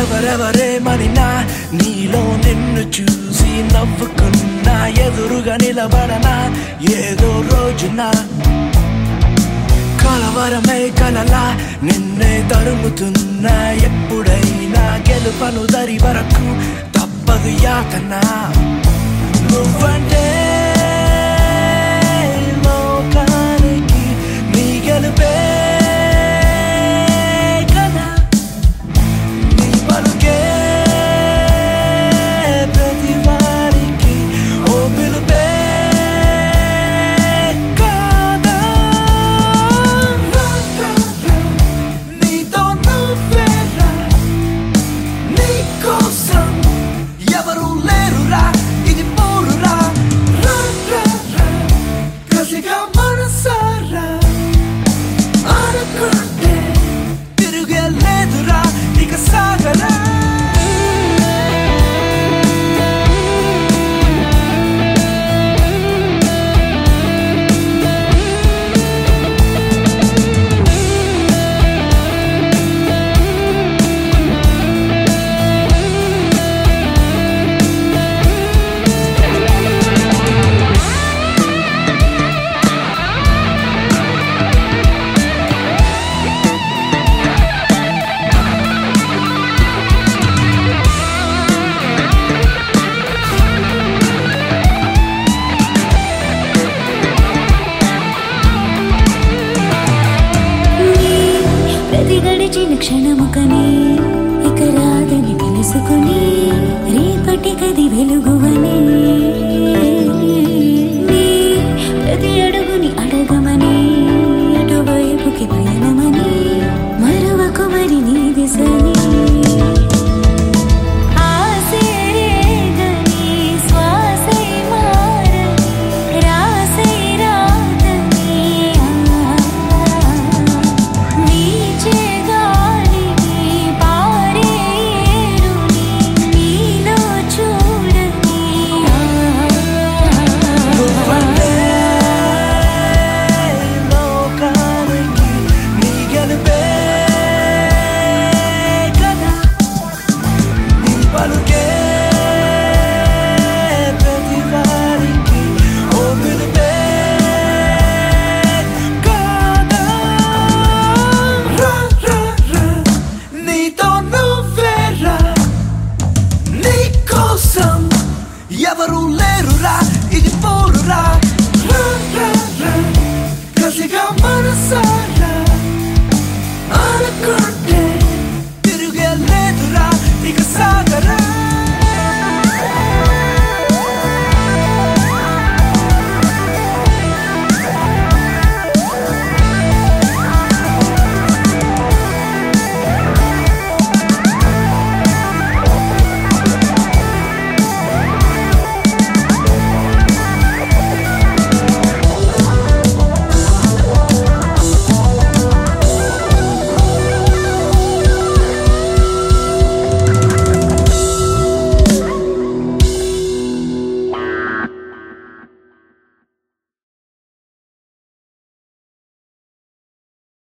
ఎవరెవరేమనినా నీలో నిన్ను చూసి నవ్వుకున్నా ఎదురుగా నిలబడనా ఏదో రోజున కలవరమై కలలా నిన్నే తరుముతున్నా ఎప్పుడైనా గెలుపను దరి వరకు తప్పదు యాతన నువ్వంటే లోకానికి నీ గెలుపే కదా నీ పలుకే ప్రతి వారికి ఓ పిలుపే కదా నీతో నువ్వేరా నీ కోసం ఎవరు లేరురా ఇది పోరురా కసిగా మనసారా అనుకుంటే తిరిగే లేదురా ఇక సాగరా ప్రతి గడిచిన క్షణముకని